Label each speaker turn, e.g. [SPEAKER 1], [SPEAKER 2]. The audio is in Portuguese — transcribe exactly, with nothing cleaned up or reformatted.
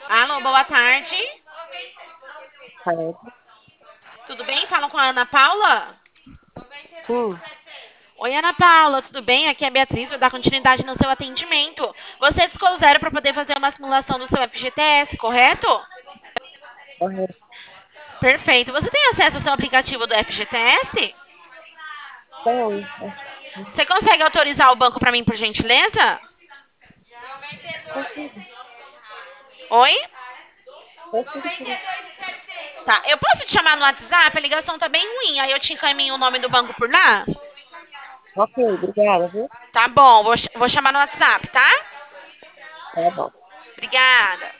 [SPEAKER 1] Alô, boa tarde.
[SPEAKER 2] Certo.
[SPEAKER 1] Tudo bem? Falam com a Ana Paula?
[SPEAKER 2] Sim,
[SPEAKER 1] Oi, Ana Paula, tudo bem? Aqui é a Beatriz, vou dar continuidade no seu atendimento. Você descolou zero para poder fazer uma simulação do seu F G T S, correto?
[SPEAKER 2] correto.
[SPEAKER 1] Perfeito. Você tem acesso ao seu aplicativo do F G T S?
[SPEAKER 2] Tem,
[SPEAKER 1] Você consegue autorizar o banco para mim, por gentileza?
[SPEAKER 2] consigo,
[SPEAKER 1] Oi?
[SPEAKER 2] consigo sim.
[SPEAKER 1] Tá, eu posso te chamar no WhatsApp? A ligação tá bem ruim, aí eu te encaminho o nome do banco por lá?
[SPEAKER 2] Ok, obrigada, viu?
[SPEAKER 1] Tá bom, vou, ch- vou chamar no WhatsApp, tá?
[SPEAKER 2] Tá bom.
[SPEAKER 1] Obrigada.